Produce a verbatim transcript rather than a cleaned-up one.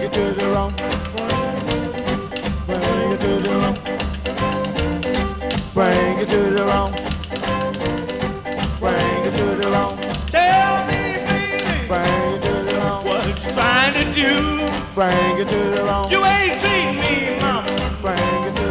it to the wrong. Bring it to the wrong. Bring it to the wrong. Bring it to the wrong. Tell me, baby, Bring it to the wrong. what you trying to do? Bring it to the wrong. You ain't treating me, mama, Bring it to